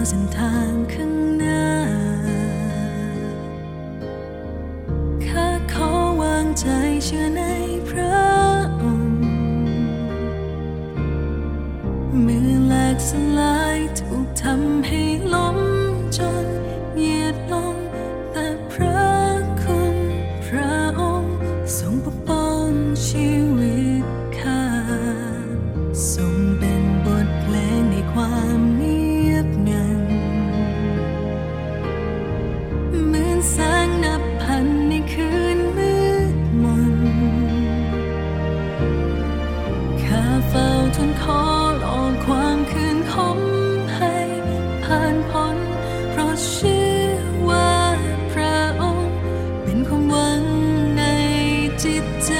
เส้นทางข้างหน้าข้าขอวางใจเชื่อในพระองค์มือแหลกสลายถูกทำให้ล้มจนเหยียดลงแต่พระคุณพระองค์ทรงปกป้องชีวิตข้าทรงเป็นบทเพลงในความเงียบงันเหมือนแสงนับพันในคืนมืดมนข้าเฝ้าทูลขอรอความคืนคมให้ผ่านพ้นเพราะเชื่อว่าพระองค์เป็นความหวังในจิตใจ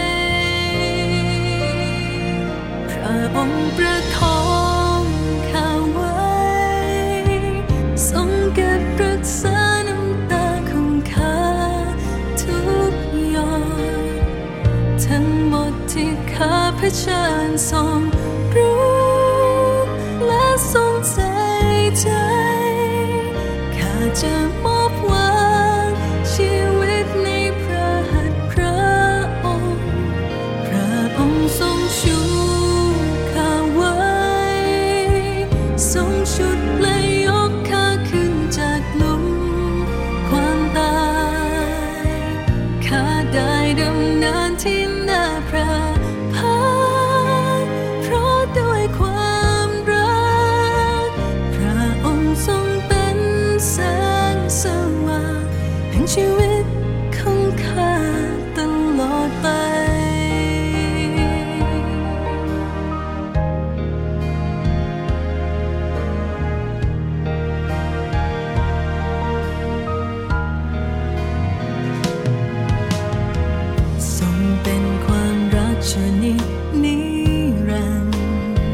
พระองค์ประคองข้าไว้ทรงเก็บรักษาน้ำตาของข้าทุกหยดทั้งหมดที่ข้าเผชิญทรงรู้และทรงใส่ใจข้าจะมอบวางชีวิตในพระหัตถ์พระองค์พระองค์ทรงชูข้าไว้ทรงฉุดและยกข้าขึ้นจากหลุมความตายข้าได้ดำเนินที่หน้าพระพักตร์เพราะด้วยความรักพระองค์ทรงเป็นแสงสว่างแห่งชีวิตของข้าตลอดไปทรงเป็นความรักชั่วนิรันดร์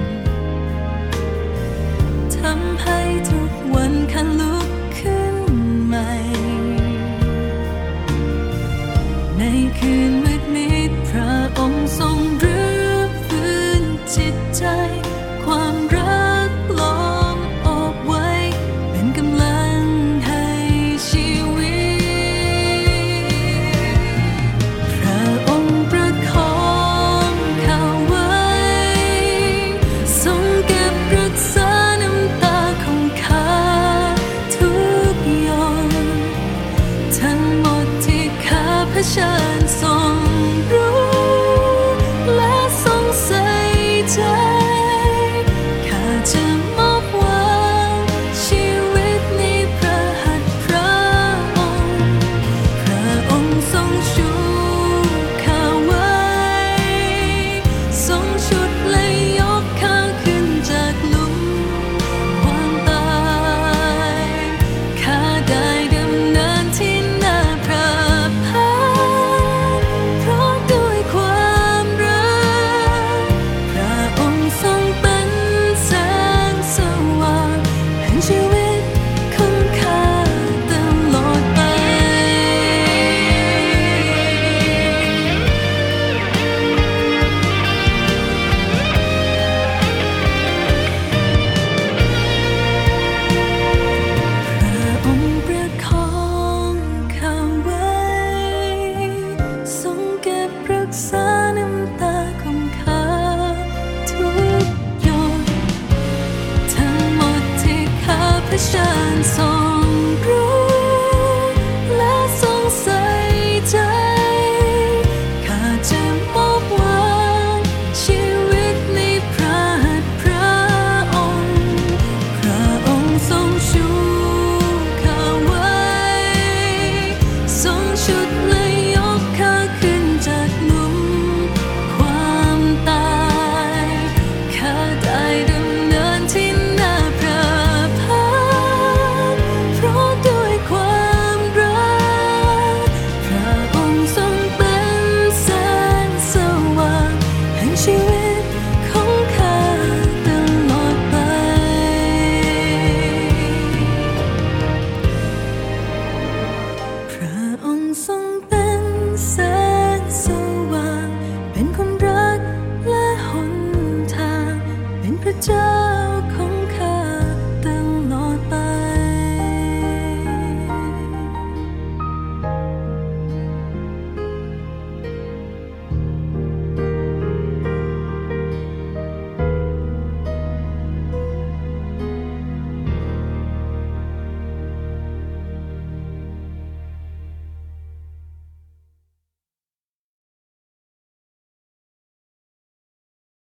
ทำให้ทุกวันข้าลุกขึ้นใหม่ในคืนมืดมิดพระองค์ทรงรื้อฟื้นจิตใจความรักล้อมอบไว้เป็นกำลังให้ชีวิตพระองค์ประคองข้าไว้ทรงเก็บรักษาน้ำตาของข้าทุกหยดทั้งหมดที่ข้าเผชิญทรงรู้และทรงใส่ใจข้าจะมอบวางชีวิตในพระหัตถ์พระองค์พระองค์ทรงชูข้าไว้ทรงฉุดและยกข้าขึ้นจากหลุมความตายข้าได้ดำเนินที่หน้าพระพักตร์เพราะด้วยความรักพระองค์ทรงเป็นแสงสว่างแห่งชีวิตของข้าตลอดไปพระองค์ประคองข้าไว้ทรงเก็บรักษาน้ำตาของข้าทุกหยดทั้งหมดที่ข้าเผชิญทรง